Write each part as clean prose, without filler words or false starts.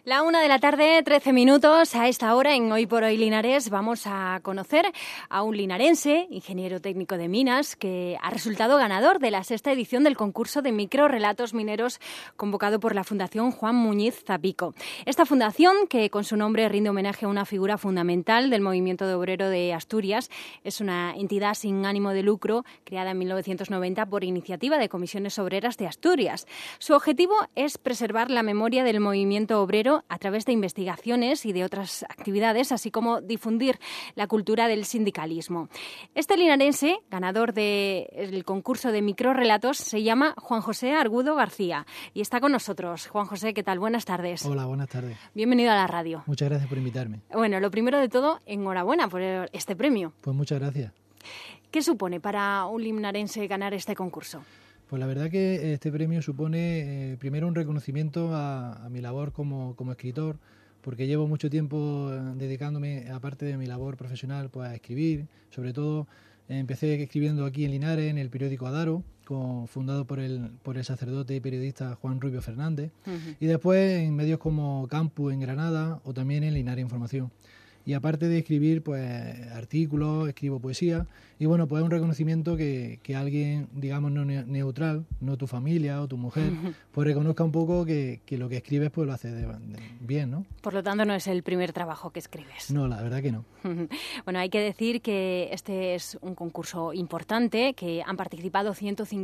La 1:13 p.m, a esta hora en Hoy por Hoy Linares vamos a conocer a un linarense, ingeniero técnico de minas, que ha resultado ganador de la 6ª edición del concurso de microrrelatos mineros convocado por la Fundación Juan Muñiz Zapico. Esta fundación, que con su nombre rinde homenaje a una figura fundamental del movimiento obrero de Asturias, es una entidad sin ánimo de lucro creada en 1990 por iniciativa de Comisiones Obreras de Asturias. Su objetivo es preservar la memoria del movimiento obrero a través de investigaciones y de otras actividades, así como difundir la cultura del sindicalismo. Este linarense, ganador del concurso de microrrelatos, se llama Juan José Argudo García y está con nosotros. Juan José, ¿qué tal? Buenas tardes. Hola, buenas tardes. Bienvenido a la radio. Muchas gracias por invitarme. Bueno, lo primero de todo, enhorabuena por este premio. Pues muchas gracias. ¿Qué supone para un linarense ganar este concurso? Pues la verdad que este premio supone primero un reconocimiento a mi labor como escritor, porque llevo mucho tiempo dedicándome, aparte de mi labor profesional, pues a escribir. Sobre todo empecé escribiendo aquí en Linares, en el periódico Adaro, fundado por el sacerdote y periodista Juan Rubio Fernández, y después en medios como Campus en Granada o también en Linares Información. Y aparte de escribir pues artículos, escribo poesía, y bueno, pues es un reconocimiento que alguien, digamos, no neutral, no tu familia o tu mujer, pues reconozca un poco que lo que escribes pues lo haces bien, ¿no? Por lo tanto, no es el primer trabajo que escribes. No, la verdad que no. Bueno, hay que decir que este es un concurso importante, que han participado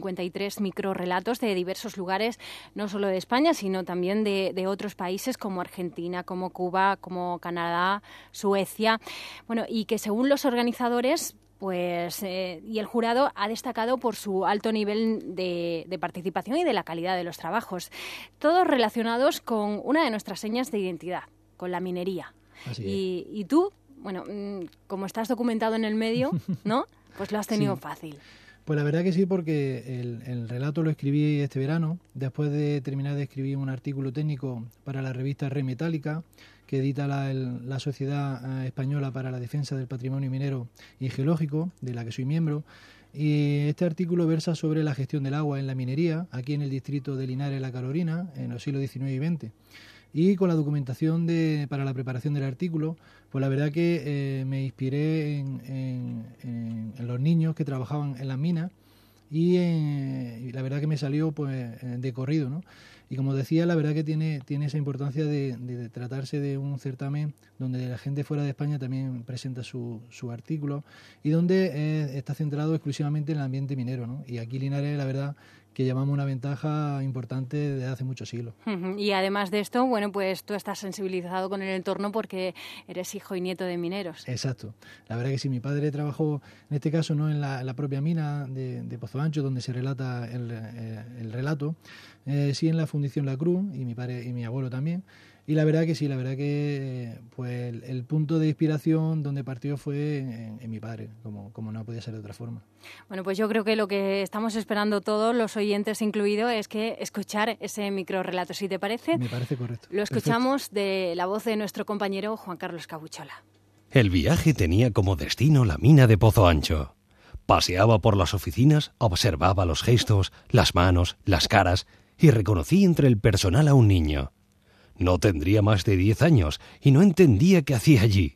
153 microrrelatos de diversos lugares, no solo de España, sino también de otros países como Argentina, como Cuba, como Canadá, Suecia. Bueno, y que según los organizadores, pues y el jurado ha destacado por su alto nivel de participación y de la calidad de los trabajos, todos relacionados con una de nuestras señas de identidad, con la minería. Así y tú, bueno, como estás documentado en el medio, ¿no? Pues lo has tenido sí. Fácil. Pues la verdad que sí, porque el relato lo escribí este verano, después de terminar de escribir un artículo técnico para la revista Red Metálica, que edita la Sociedad Española para la Defensa del Patrimonio Minero y Geológico, de la que soy miembro. Y este artículo versa sobre la gestión del agua en la minería, aquí en el distrito de Linares La Carolina, en los siglos XIX y XX. Y con la documentación para la preparación del artículo, pues la verdad que me inspiré en los niños que trabajaban en las minas y la verdad que me salió pues de corrido, ¿no? Y como decía, la verdad que tiene esa importancia de tratarse de un certamen donde la gente fuera de España también presenta su artículo y donde está centrado exclusivamente en el ambiente minero, ¿no? Y aquí Linares, la verdad, que llamamos una ventaja importante desde hace muchos siglos. Y además de esto, bueno, pues tú estás sensibilizado con el entorno porque eres hijo y nieto de mineros. Exacto. La verdad que sí, mi padre trabajó, en este caso, no en la propia mina de Pozo Ancho, donde se relata el relato, sí en la Fundición La Cruz, y mi padre y mi abuelo también. Y la verdad que sí, la verdad que pues el punto de inspiración donde partió fue en mi padre, como no podía ser de otra forma. Bueno, pues yo creo que lo que estamos esperando todos, los oyentes incluidos, es que escuchar ese microrrelato, ¿sí te parece? Me parece correcto. Lo escuchamos de la voz de nuestro compañero Juan Carlos Cabuchola. El viaje tenía como destino la mina de Pozo Ancho. Paseaba por las oficinas, observaba los gestos, las manos, las caras y reconocí entre el personal a un niño. No tendría más de 10 años y no entendía qué hacía allí.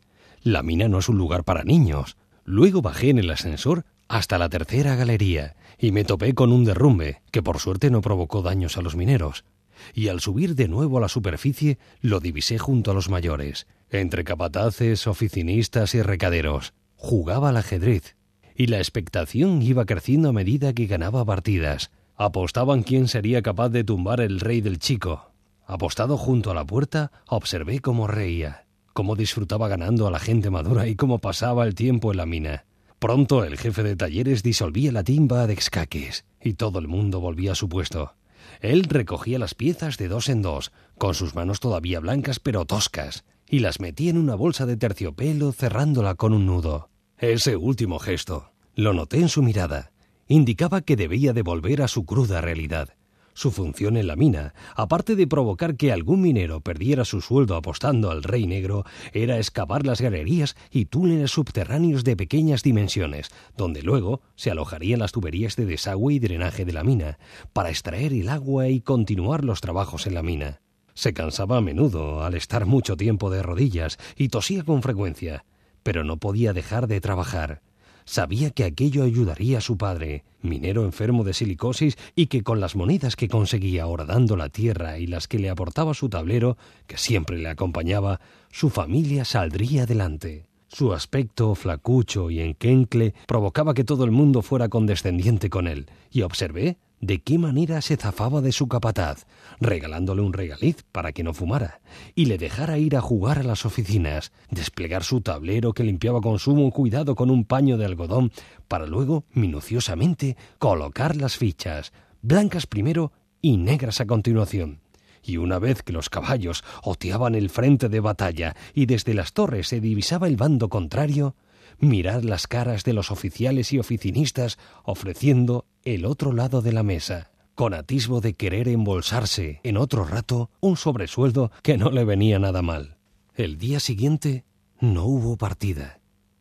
La mina no es un lugar para niños. Luego bajé en el ascensor hasta la tercera galería y me topé con un derrumbe que por suerte no provocó daños a los mineros. Y al subir de nuevo a la superficie lo divisé junto a los mayores, entre capataces, oficinistas y recaderos. Jugaba al ajedrez y la expectación iba creciendo a medida que ganaba partidas. Apostaban quién sería capaz de tumbar el rey del Chico. Apostado junto a la puerta, observé cómo reía, cómo disfrutaba ganando a la gente madura y cómo pasaba el tiempo en la mina. Pronto el jefe de talleres disolvía la timba de escaques y todo el mundo volvía a su puesto. Él recogía las piezas de 2 en 2, con sus manos todavía blancas pero toscas, y las metía en una bolsa de terciopelo cerrándola con un nudo. Ese último gesto, lo noté en su mirada, indicaba que debía de volver a su cruda realidad. Su función en la mina, aparte de provocar que algún minero perdiera su sueldo apostando al Rey Negro, era excavar las galerías y túneles subterráneos de pequeñas dimensiones, donde luego se alojarían las tuberías de desagüe y drenaje de la mina, para extraer el agua y continuar los trabajos en la mina. Se cansaba a menudo al estar mucho tiempo de rodillas y tosía con frecuencia, pero no podía dejar de trabajar. Sabía que aquello ayudaría a su padre, minero enfermo de silicosis, y que con las monedas que conseguía horadando la tierra y las que le aportaba su tablero, que siempre le acompañaba, su familia saldría adelante. Su aspecto flacucho y enquencle provocaba que todo el mundo fuera condescendiente con él, y observé de qué manera se zafaba de su capataz, regalándole un regaliz para que no fumara, y le dejara ir a jugar a las oficinas, desplegar su tablero que limpiaba con sumo cuidado con un paño de algodón, para luego, minuciosamente, colocar las fichas, blancas primero y negras a continuación. Y una vez que los caballos oteaban el frente de batalla y desde las torres se divisaba el bando contrario, mirar las caras de los oficiales y oficinistas ofreciendo el otro lado de la mesa, con atisbo de querer embolsarse en otro rato un sobresueldo que no le venía nada mal. El día siguiente no hubo partida,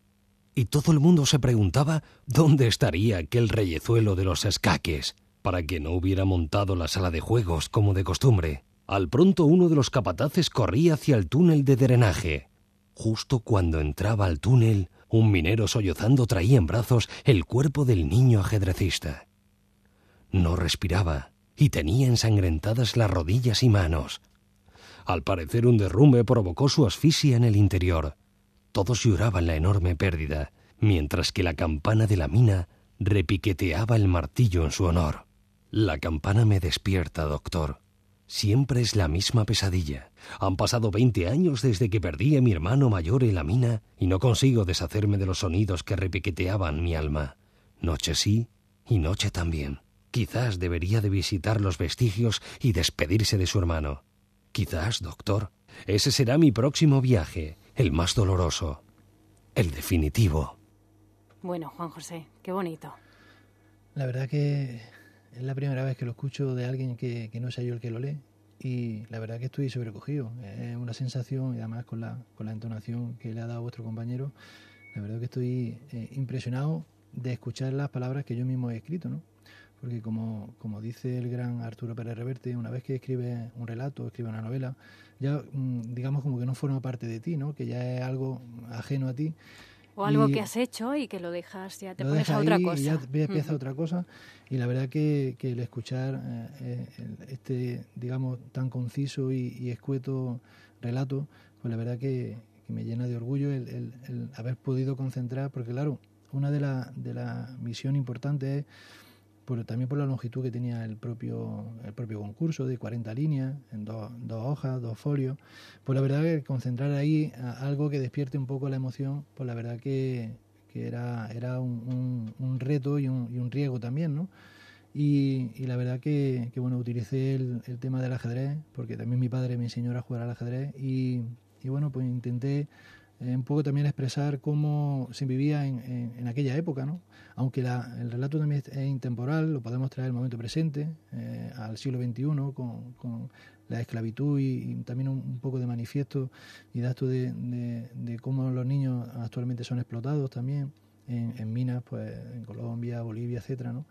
y todo el mundo se preguntaba dónde estaría aquel reyezuelo de los escaques, para que no hubiera montado la sala de juegos como de costumbre. Al pronto uno de los capataces corría hacia el túnel de drenaje. Justo cuando entraba al túnel, un minero sollozando traía en brazos el cuerpo del niño ajedrecista. No respiraba y tenía ensangrentadas las rodillas y manos. Al parecer un derrumbe provocó su asfixia en el interior. Todos lloraban la enorme pérdida, mientras que la campana de la mina repiqueteaba el martillo en su honor. La campana me despierta, doctor. Siempre es la misma pesadilla. Han pasado 20 años desde que perdí a mi hermano mayor en la mina y no consigo deshacerme de los sonidos que repiqueteaban mi alma. Noche sí y noche también. Quizás debería de visitar los vestigios y despedirse de su hermano. Quizás, doctor, ese será mi próximo viaje, el más doloroso, el definitivo. Bueno, Juan José, qué bonito. La verdad que es la primera vez que lo escucho de alguien que no sea yo el que lo lee, y la verdad que estoy sobrecogido. Es una sensación, y además con la entonación que le ha dado vuestro compañero, la verdad que estoy impresionado de escuchar las palabras que yo mismo he escrito, ¿no? Porque como dice el gran Arturo Pérez Reverte, una vez que escribe un relato, escribe una novela, ya digamos como que no forma parte de ti, ¿no? Que ya es algo ajeno a ti. O algo que has hecho y que lo dejas, ya te pones a otra cosa. Y ya empieza otra cosa. Y la verdad que el escuchar este, digamos, tan conciso y escueto relato, pues la verdad que me llena de orgullo el haber podido concentrar, porque claro, una de la misión importante es, también por la longitud que tenía el propio concurso, de 40 líneas, en dos hojas, 2 folios, pues la verdad que concentrar ahí algo que despierte un poco la emoción, pues la verdad que era un reto y un riesgo también, ¿no? Y la verdad que bueno, utilicé el tema del ajedrez, porque también mi padre me enseñó a jugar al ajedrez, y bueno, pues intenté un poco también expresar cómo se vivía en aquella época, ¿no? Aunque el relato también es intemporal, lo podemos traer al momento presente, al siglo XXI, con la esclavitud y también un poco de manifiesto y dato de cómo los niños actualmente son explotados también en minas, pues en Colombia, Bolivia, etcétera, ¿no?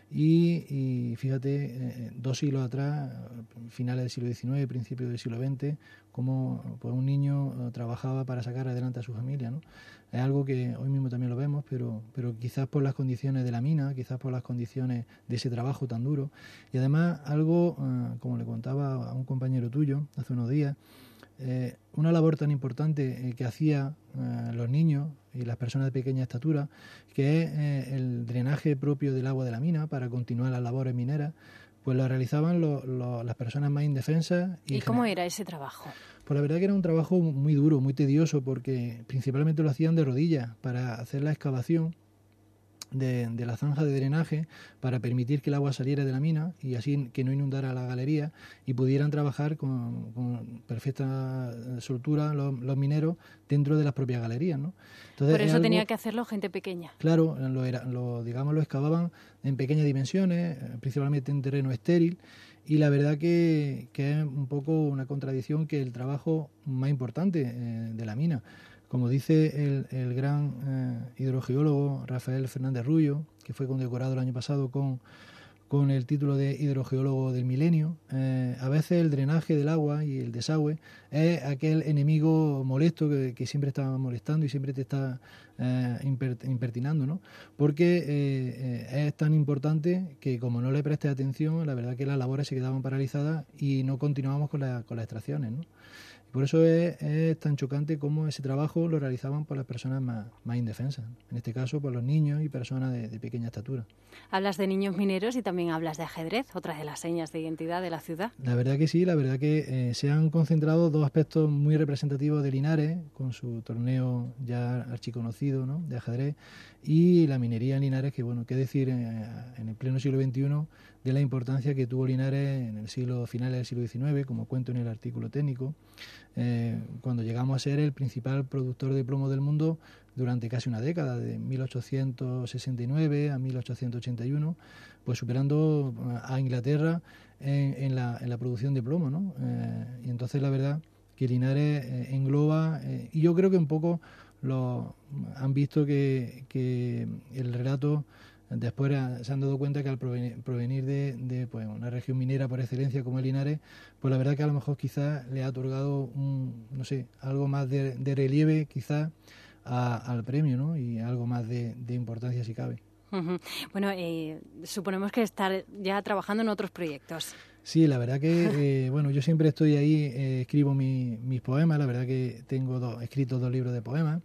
Y fíjate, 2 siglos atrás, finales del siglo XIX, principios del siglo XX, cómo pues un niño trabajaba para sacar adelante a su familia, ¿no? Es algo que hoy mismo también lo vemos, pero quizás por las condiciones de la mina, quizás por las condiciones de ese trabajo tan duro. Y además algo, como le contaba a un compañero tuyo hace unos días, una labor tan importante que hacía los niños y las personas de pequeña estatura, que es el drenaje propio del agua de la mina para continuar las labores mineras, pues lo realizaban las personas más indefensas. ¿Y cómo era ese trabajo? Pues la verdad que era un trabajo muy duro, muy tedioso, porque principalmente lo hacían de rodillas para hacer la excavación de la zanja de drenaje para permitir que el agua saliera de la mina y así que no inundara la galería y pudieran trabajar con perfecta soltura los mineros dentro de las propias galerías, ¿no? Entonces, por eso tenía que hacerlo gente pequeña. Claro, lo excavaban en pequeñas dimensiones, principalmente en terreno estéril, y la verdad que es un poco una contradicción que el trabajo más importante de la mina. Como dice el gran hidrogeólogo Rafael Fernández Rullo, que fue condecorado el año pasado con con el título de hidrogeólogo del milenio. A veces el drenaje del agua y el desagüe es aquel enemigo molesto que siempre está molestando y siempre te está impertinando, ¿no? Porque es tan importante que como no le prestes atención, la verdad que las labores se quedaban paralizadas y no continuábamos con las extracciones, ¿no? Por eso es tan chocante cómo ese trabajo lo realizaban por las personas más indefensas, en este caso por los niños y personas de pequeña estatura. Hablas de niños mineros y también hablas de ajedrez, otra de las señas de identidad de la ciudad. La verdad que sí, la verdad que se han concentrado dos aspectos muy representativos de Linares, con su torneo ya archiconocido, ¿no?, de ajedrez, y la minería en Linares, que bueno, qué decir en el pleno siglo XXI de la importancia que tuvo Linares en el final del siglo XIX, como cuento en el artículo técnico, cuando llegamos a ser el principal productor de plomo del mundo durante casi una década, de 1869 a 1881, pues superando a Inglaterra en la producción de plomo, ¿no? Y entonces la verdad que Linares engloba, y yo creo que un poco han visto que el relato después se han dado cuenta que al provenir de pues, una región minera por excelencia como el Linares, pues la verdad que a lo mejor quizás le ha otorgado algo más de relieve quizás al premio, ¿no? Y algo más de importancia si cabe. Uh-huh. Bueno, suponemos que estar ya trabajando en otros proyectos. Sí, la verdad que bueno, yo siempre estoy ahí, escribo mis poemas, la verdad que tengo escritos 2 libros de poemas.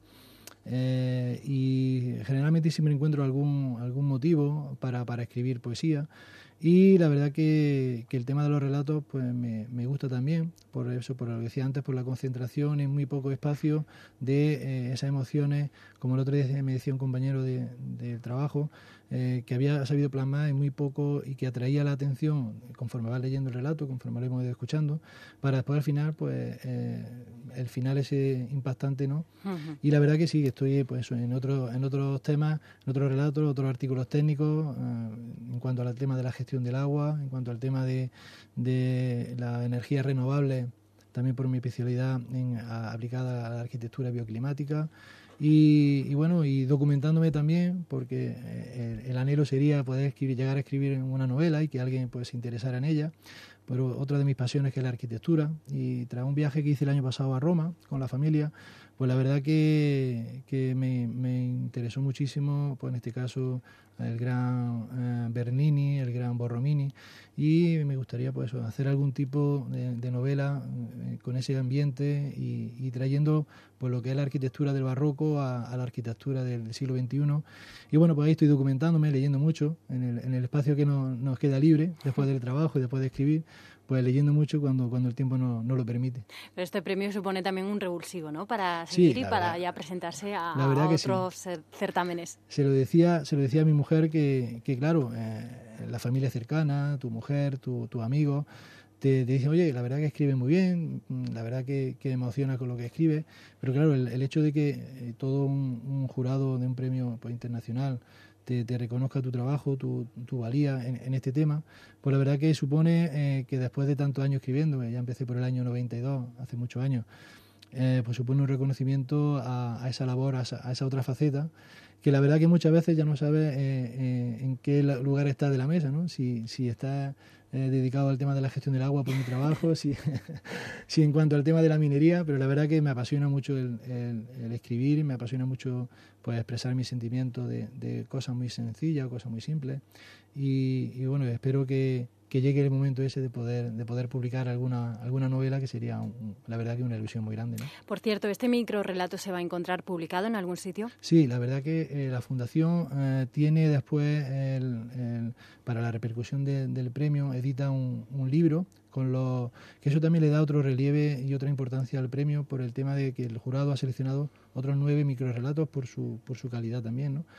Y generalmente siempre encuentro algún motivo para escribir poesía, y la verdad que el tema de los relatos pues me gusta también, por eso, por lo que decía antes, por la concentración en muy poco espacio de esas emociones, como el otro día me decía un compañero del trabajo, que había sabido plasmar en muy poco y que atraía la atención conforme vas leyendo el relato, conforme lo hemos ido escuchando, para después al final pues el final ese impactante, ¿no? Uh-huh. Y la verdad que sí, que estoy pues en otros temas, en otros relatos, otros artículos técnicos, en cuanto al tema de la gestión del agua, en cuanto al tema de la energía renovable, también por mi especialidad aplicada a la arquitectura bioclimática. Y bueno, y documentándome también, porque el anhelo sería poder llegar a escribir una novela y que alguien pues se interesara en ella. Pero otra de mis pasiones que es la arquitectura, y tras un viaje que hice el año pasado a Roma con la familia, pues la verdad que me interesó muchísimo, pues en este caso el gran Bernini, el gran Borromini, y me gustaría pues hacer algún tipo de novela con ese ambiente y trayendo pues lo que es la arquitectura del barroco a la arquitectura del siglo XXI. Y bueno, pues ahí estoy documentándome, leyendo mucho en el espacio que nos queda libre después del trabajo y después de escribir, pues leyendo mucho cuando el tiempo no lo permite. Pero este premio supone también un revulsivo, ¿no?, para seguir y para ya presentarse a otros certámenes. Se lo decía a mi mujer que claro, la familia cercana, tu mujer, tu amigo, te dicen, oye, la verdad que escribe muy bien, la verdad que emociona con lo que escribe, pero claro, el hecho de que todo un jurado de un premio pues, internacional te reconozca tu trabajo, tu valía en este tema, pues la verdad que supone que después de tantos años escribiendo, ya empecé por el año 92, hace muchos años, pues supone un reconocimiento a esa labor, a esa otra faceta, que la verdad que muchas veces ya no sabes en qué lugar está de la mesa, ¿no? Si está dedicado al tema de la gestión del agua por mi trabajo, si en cuanto al tema de la minería, pero la verdad que me apasiona mucho el escribir, me apasiona mucho pues expresar mis sentimientos de cosas muy sencillas, cosas muy simples, y bueno, espero que llegue el momento ese de poder publicar alguna novela, que sería la verdad que una ilusión muy grande, ¿no? Por cierto, ¿este microrrelato se va a encontrar publicado en algún sitio? Sí, la verdad que la Fundación tiene después, para la repercusión del premio, edita un libro que eso también le da otro relieve y otra importancia al premio, por el tema de que el jurado ha seleccionado otros 9 microrrelatos por su calidad también, ¿no?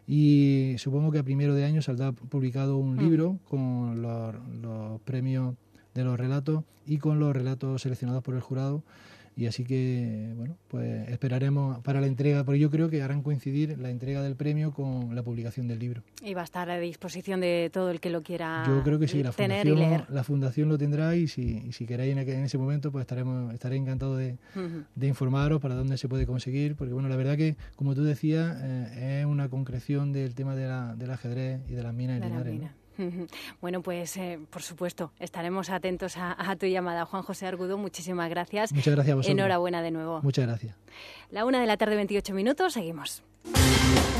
Y supongo que a primero de año saldrá publicado un libro con los premios de los relatos y con los relatos seleccionados por el jurado. Y así que, bueno, pues esperaremos para la entrega, porque yo creo que harán coincidir la entrega del premio con la publicación del libro. Y va a estar a disposición de todo el que lo quiera tener. Yo creo que sí, la fundación lo tendrá, y si queréis en ese momento, pues estaré encantado de informaros para dónde se puede conseguir, porque bueno, la verdad que, como tú decías, es una concreción del tema del ajedrez y de las minas en Linares, ¿no? Bueno, pues por supuesto, estaremos atentos a tu llamada. Juan José Argudo, muchísimas gracias. Muchas gracias a vosotros. Enhorabuena de nuevo. Muchas gracias. 1:28 p.m, seguimos.